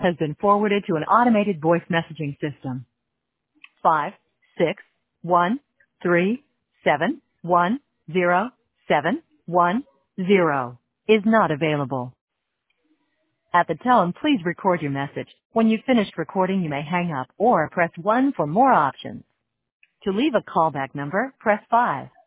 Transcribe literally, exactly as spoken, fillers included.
has been forwarded to an automated voice messaging system. Five, six, one, three, seven, one, zero, seven, one, zero is not available. At the tone, please record your message. When you've finished recording, you may hang up or press one for more options. To leave a callback number, press five.